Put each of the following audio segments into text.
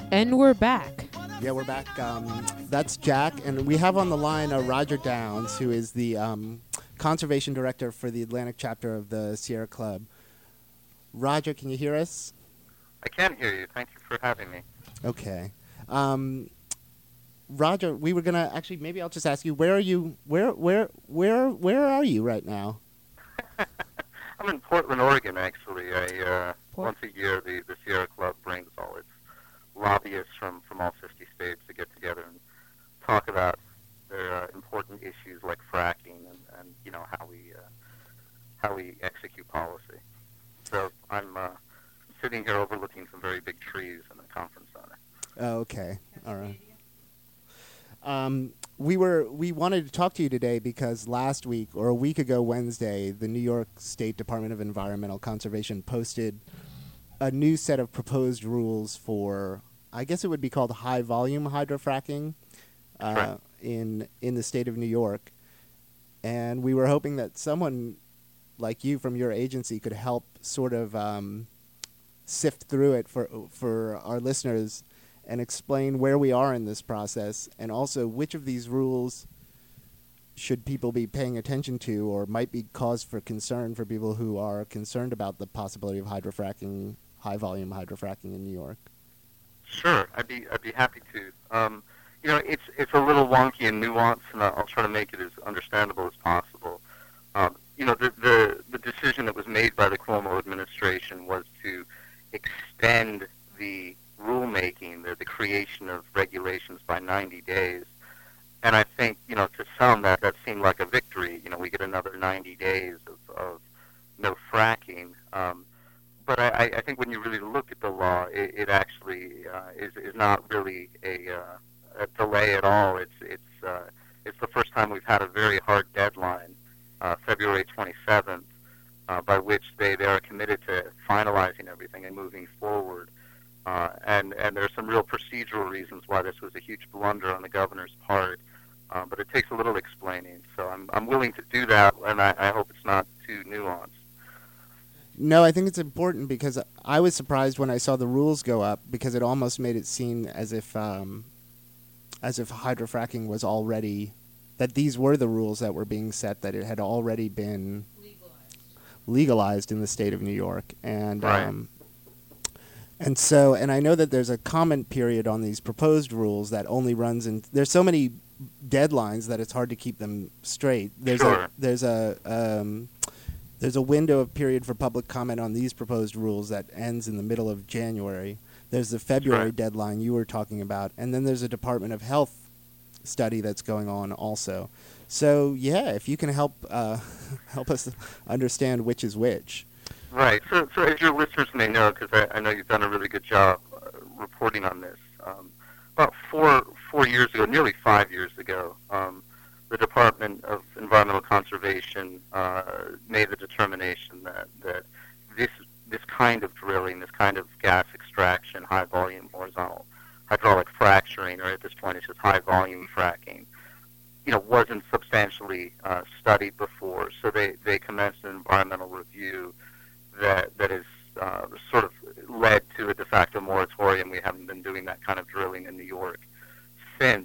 And we're back. Yeah, we're back. That's Jack, and we have on the line Roger Downs, who is the conservation director for the Atlantic chapter of the Sierra Club. Roger, can you hear us? I can hear you. Thank you for having me. Okay. Roger, we were gonna actually. Maybe I'll just ask you, where are you? Where are you right now? I'm in Portland, Oregon, actually. Once a year, the Sierra Club brings all its lobbyists from all 50 states to get together and talk about their important issues like fracking and how we execute policy. So I'm sitting here overlooking some very big trees in the conference center. Oh, okay. All right. We wanted to talk to you today because last week, or a week ago Wednesday, the New York State Department of Environmental Conservation posted a new set of proposed rules for, I guess it would be called high volume hydrofracking in the state of New York. And we were hoping that someone like you from your agency could help sort of sift through it for our listeners and explain where we are in this process, and also which of these rules should people be paying attention to or might be cause for concern for people who are concerned about the possibility of hydrofracking, high-volume hydrofracking in New York. Sure, I'd be happy to. It's a little wonky and nuanced, and I'll try to make it as understandable as possible. The decision that was made by the Cuomo administration was to extend the rulemaking, the creation of regulations by 90 days. And I think, to some that seemed like a victory. We get another 90 days of no fracking. But I think when you really look at the law, it actually is not really a delay at all. It's the first time we've had a very hard deadline, February 27th, by which they are committed to finalizing everything and moving forward. And there's some real procedural reasons why this was a huge blunder on the governor's part, but it takes a little explaining. So I'm willing to do that, and I hope it's not too nuanced. No, I think it's important because I was surprised when I saw the rules go up because it almost made it seem as if hydrofracking was already, that these were the rules that were being set, that it had already been legalized in the state of New York. And right. And I know that there's a comment period on these proposed rules that only runs in. There's so many deadlines that it's hard to keep them straight. There's a window of period for public comment on these proposed rules that ends in the middle of January. There's the February deadline you were talking about, and then there's a Department of Health study that's going on also. So yeah, if you can help us understand which is which. Right. So as your listeners may know, because I know you've done a really good job reporting on this, about four years ago, nearly 5 years ago, the Department of Environmental Conservation made the determination that this kind of drilling, this kind of gas extraction, high volume horizontal hydraulic fracturing, or at this point it's just high volume fracking, wasn't substantially studied before. So they commenced an environmental review that has sort of led to a de facto moratorium. We haven't been doing that kind of drilling in New York since.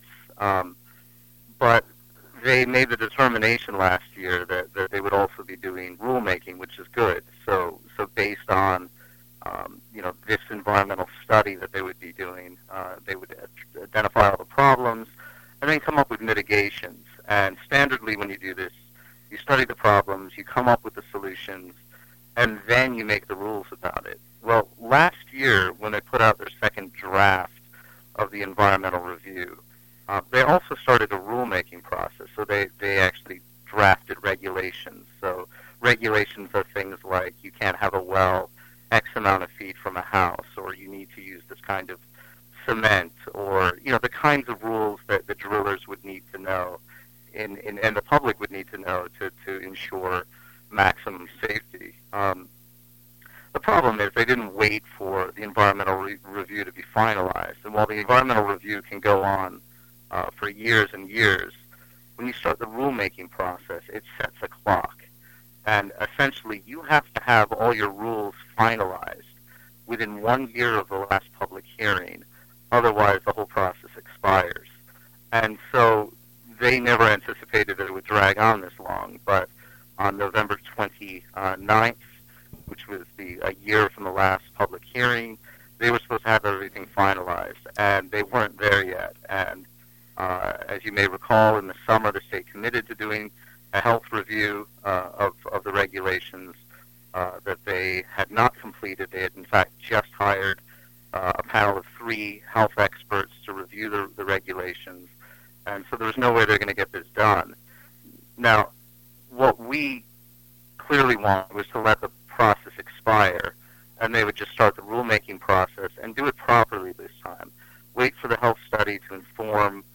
But they made the determination last year that they would also be doing rulemaking, which is good. So based on this environmental study that they would be doing, they would identify all the problems and then come up with mitigations. And standardly, when you do this, you study the problems, you come up with the solutions, and then you make the rules about it. Well, last year, when they put out their second draft of the environmental review, they also started a rulemaking process. So they actually drafted regulations. So regulations are things like you can't have a well X amount of feet from a house, or you need to use this kind of cement, or the kinds of rules that the drillers would need to know, and the public would need to know to ensure maximum safety. The problem is they didn't wait for the environmental review to be finalized. And while the environmental review can go on for years and years, when you start the rulemaking process, it sets a clock. And essentially, you have to have all your rules finalized within 1 year of the last public hearing Otherwise, the whole process expires. And so they never anticipated that it would drag on this long. But on November 29th, which was a year from the last public hearing, they were supposed to have everything finalized, and they weren't there yet. And as you may recall, in the summer, the state committed to doing a health review of the regulations that they had not completed. They had, in fact, just hired a panel of 3 health experts to review the regulations, and so there was no way they're going to get this done. Now, what we clearly wanted was to let the process expire, and they would just start the rulemaking process and do it properly this time. Wait for the health study to inform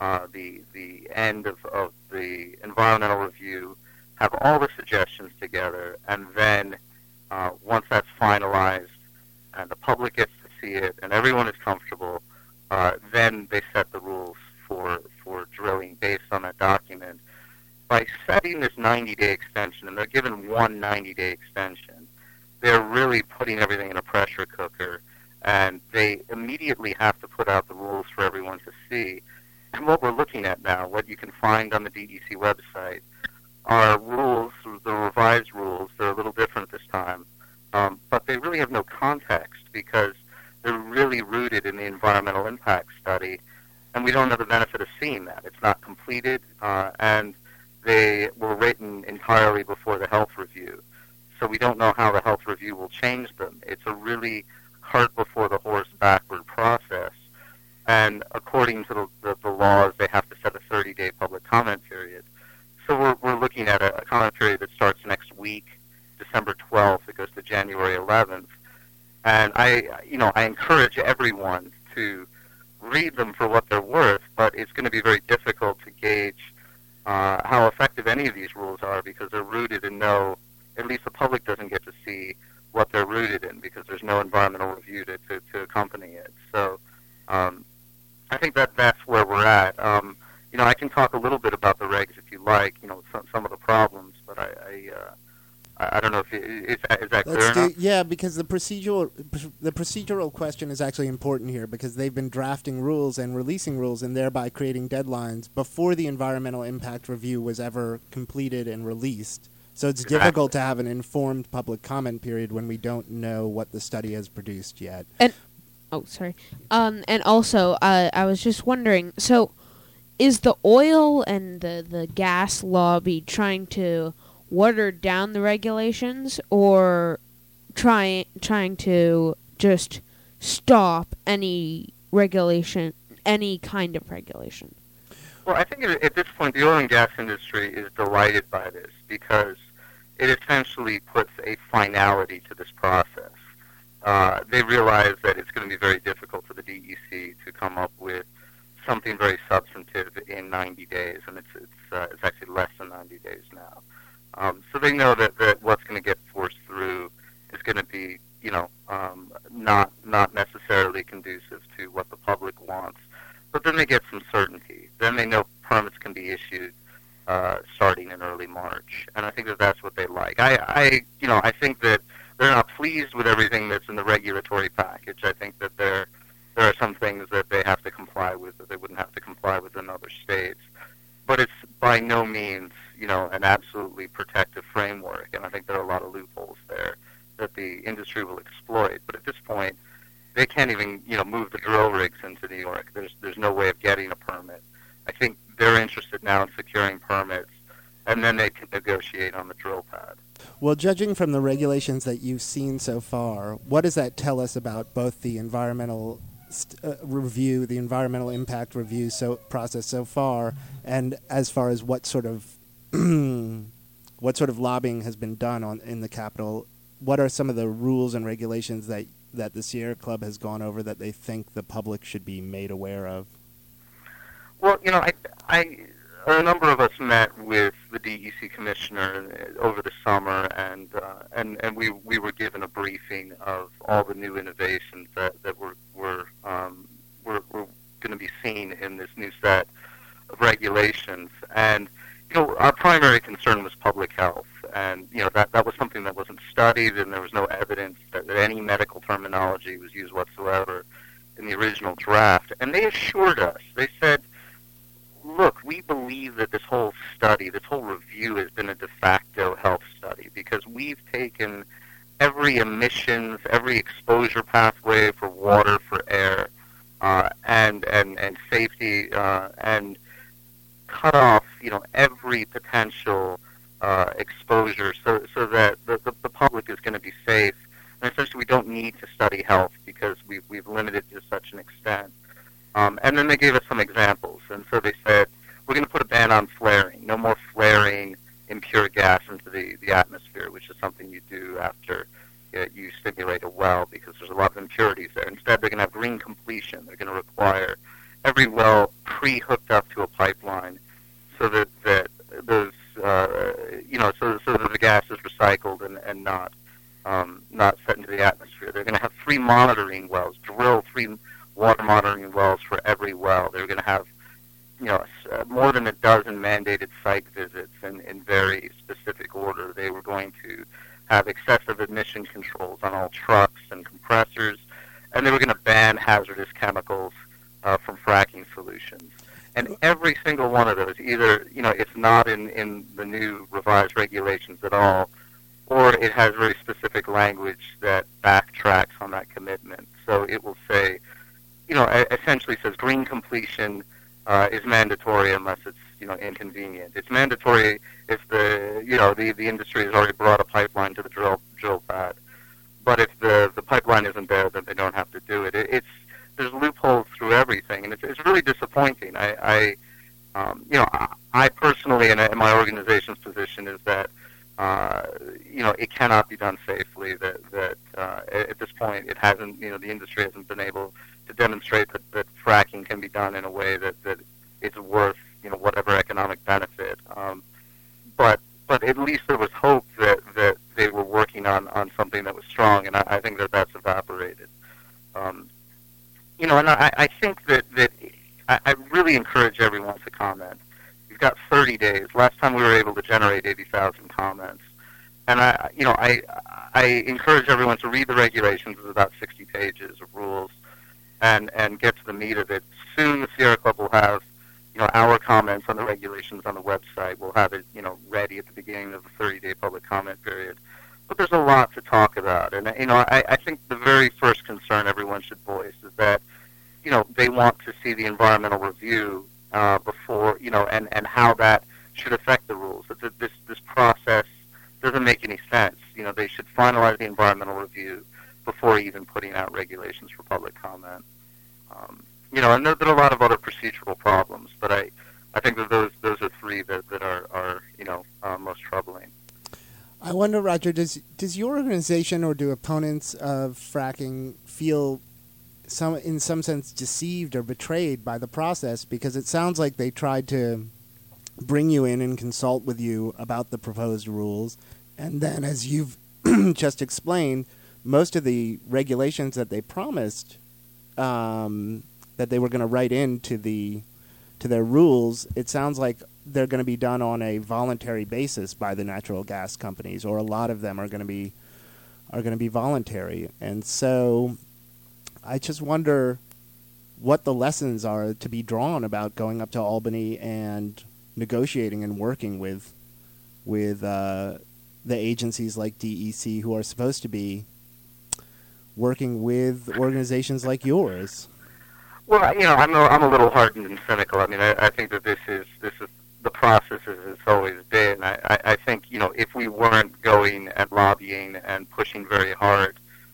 the end of the environmental review, have all the suggestions together, and then once that's finalized and the public gets to see it and everyone is comfortable, then they set the rules for drilling based on that document. By setting this 90-day extension, and they're given one 90-day extension, they're really putting everything in a pressure cooker, and they immediately have to put out the rules for everyone to see. And what we're looking at now, what you can find on the DEC website, are rules, the revised rules. They're a little different this time, but they really have no context because they're really rooted in the environmental impact study, and we don't have the benefit of seeing that. It's not completed, and they were written entirely before the health review. So we don't know how the health review will change them. It's a really cart before the horse backward process. And according to the laws, they have to set a 30-day public comment period. So we're looking at a comment period that starts next week, December 12th. It goes to January 11th. And I encourage everyone to read them for what they're worth, but it's going to be very difficult to gauge how effective any of these rules are because they're rooted in at least the public doesn't get to see what they're rooted in because there's no environmental review to accompany it. So I think that's where we're at. I can talk a little bit about the regs if you like, some of the problems, but I don't know if is that clear enough? Yeah, because the procedural question is actually important here because they've been drafting rules and releasing rules and thereby creating deadlines before the environmental impact review was ever completed and released. So it's difficult to have an informed public comment period when we don't know what the study has produced yet. And also, I was just wondering, so is the oil and the gas lobby trying to water down the regulations or trying to just stop any regulation, any kind of regulation? Well, I think at this point the oil and gas industry is delighted by this because it essentially puts a finality to this process. They realize that it's going to be very difficult for the DEC to come up with something very substantive in 90 days, and it's actually less than 90 days now. So they know that what's going to get forced through is going to be, not necessarily conducive to what the public wants. But then they get some certainty. Then they know permits can be issued starting in early March, and I think that's what they like. I think that they're not pleased with everything that's in the regulatory package. I think that there are some things that they have to comply with that they wouldn't have to comply with in other states. But it's by no means, an absolutely protective framework, and I think there are a lot of loopholes there that the industry will exploit. But at this point, they can't even, move the drill rigs into New York. There's no way of getting a permit. I think they're interested now in securing permits, and then they can negotiate on the drill pad. Well, judging from the regulations that you've seen so far, what does that tell us about both the environmental review, the environmental impact review process so far, and as far as what sort of lobbying has been done in the Capitol? What are some of the rules and regulations that the Sierra Club has gone over that they think the public should be made aware of? Well, a number of us met with the DEC commissioner over the summer, and we were given a briefing of all the new innovations that we're going to be seen in this new set of regulations. And our primary concern was public health, and that was something that wasn't studied, and there was no evidence that any medical terminology was used whatsoever in the original draft, and they assured us. They said, look, we believe that this whole study, this whole review has been a de facto health study because we've taken every emissions, every exposure pathway for water, for air, and safety, and cut off, every potential exposure so that the public is going to be safe. And essentially we don't need to study health because we've limited to such an extent. And then they gave us some examples. And so they said, we're going to put a ban on flaring. No more flaring impure gas into the atmosphere, which is something you do after you stimulate a well because there's a lot of impurities there. Instead, they're going to have green completion. They're going to require every well pre-hooked up to a pipeline so that those, so that the gas is recycled and not set into the atmosphere. They're going to have 3 monitoring wells, drill 3 water monitoring wells for every well. They're going to have, more than a dozen mandated site visits in very specific order. They were going to have excessive emission controls on all trucks and compressors, and they were going to ban hazardous chemicals from fracking solutions. And every single one of those, either, it's not in the new revised regulations at all, or it has very specific language that backtracks on that commitment. So it will say, essentially says green completion is mandatory unless it's, inconvenient. It's mandatory if the industry has already brought a pipeline to the drill pad. But if the pipeline isn't there, then they don't have to do it. There's loopholes through everything, and it's really disappointing. I personally, and my organization's position is that, it cannot be done safely. That at this point, it hasn't, the industry hasn't been able to demonstrate that fracking can be done in a way that it's worth, whatever economic benefit. But at least there was hope that they were working on something that was strong, and I think that's evaporated. And I think that I really encourage everyone to comment. You've got 30 days. Last time we were able to generate 80,000 comments. And I encourage everyone to read the regulations. It's about 60 pages of rules and get to the meat of it. Soon the Sierra Club will have, our comments on the regulations on the website. We'll have it, ready at the beginning of the 30-day public comment period. But there's a lot to talk about. And, I think the very first concern everyone should voice is that, they want to see the environmental review before, and how that should affect the rules. That this process doesn't make any sense. They should finalize the environmental review before even putting out regulations for public comment. And there are a lot of other procedural problems, but I think that those are 3 that are most troubling. I wonder, Roger, does your organization or do opponents of fracking feel in some sense deceived or betrayed by the process? Because it sounds like they tried to bring you in and consult with you about the proposed rules, and then, as you've just explained, most of the regulations that they promised that they were going to write into their rules, it sounds like they're going to be done on a voluntary basis by the natural gas companies, or a lot of them are going to be voluntary. And so I just wonder what the lessons are to be drawn about going up to Albany and negotiating and working with the agencies like DEC, who are supposed to be working with organizations like yours. Well, I'm a little hardened and cynical. I mean, I think that this is the process as it's always been. I think, if we weren't going and lobbying and pushing very hard,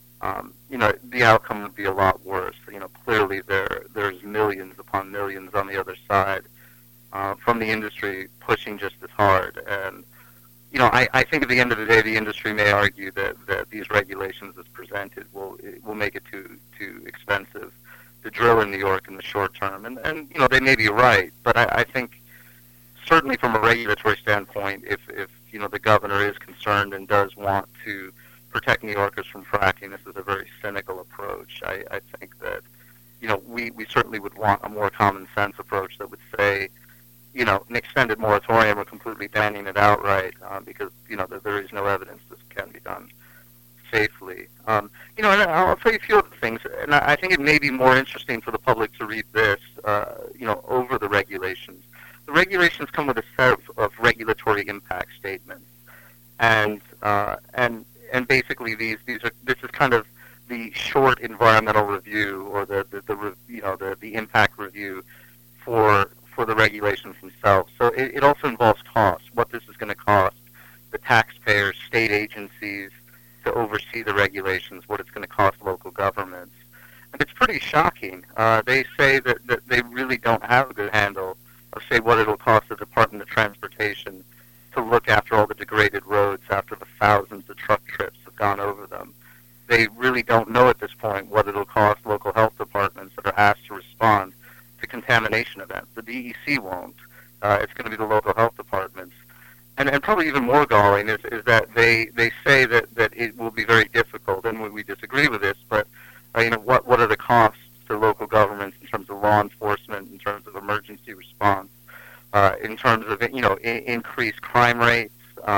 the outcome would be a lot worse. Clearly there's millions upon millions on the other side from the industry pushing just as hard. And, I think at the end of the day, the industry may argue that these regulations as presented will make it too expensive to drill in New York in the short term. And they may be right, but I think certainly from a regulatory standpoint, if the governor is concerned and does want to protect New Yorkers from fracking, this is a very cynical approach. I think that, we certainly would want a more common sense approach that would say, an extended moratorium or completely banning it outright because, there is no evidence this can be done safely. And I'll tell you a few other things, and I think it may be more interesting for the public to read this, over the regulations. The regulations come with a set of regulatory impact statements, and basically this is kind of the short environmental review, or the impact review for the regulations themselves. So it also involves costs, what this is going to cost the taxpayers, state agencies to oversee the regulations, what it's going to cost local governments. And it's pretty shocking. They say that they really don't have a good handle of, say, what it'll cost the Department of Transportation to look after all the degraded roads after the thousands of truck trips have gone over them. They really don't know at this point what it'll cost local health departments that are asked to respond to contamination events. The DEC won't. It's going to be the local health departments. And probably even more galling is that they say that it will be very difficult, and we disagree with this, but what are the costs to local governments in terms of law enforcement, in terms of emergency response, in terms of increased crime rates,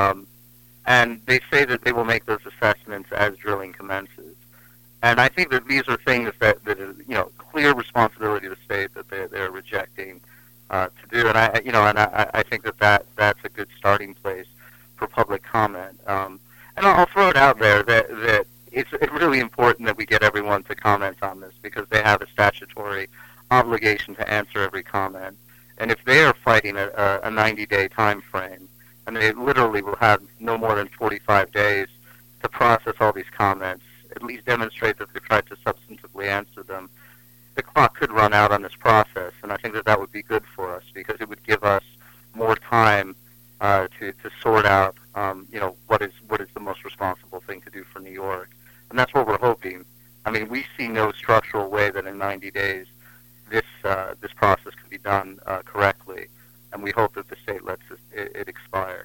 and they say that they will make those assessments as drilling commences. And I think that these are things that is clear responsibility of the state that they're rejecting to do, and I think that's a good starting place for public comment. And I'll throw it out there that it's really important that we get everyone to comment on this, because they have a statutory obligation to answer every comment. And if they are fighting a 90-day time frame, and they literally will have no more than 45 days to process all these comments, at least demonstrate that they've tried to substantively answer them, the clock could run out on this process, and I think that would be good for us, because it would give us more time to sort out, what is the most responsible thing to do for New York, and that's what we're hoping. I mean, we see no structural way that in 90 days this process can be done correctly, and we hope that the state lets it expire.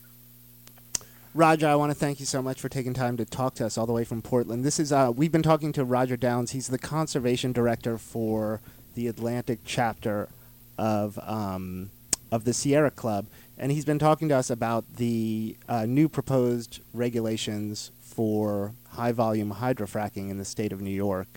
Roger, I want to thank you so much for taking time to talk to us all the way from Portland. This is we've been talking to Roger Downs. He's the conservation director for the Atlantic chapter of the Sierra Club, and he's been talking to us about the new proposed regulations for high-volume hydrofracking in the state of New York.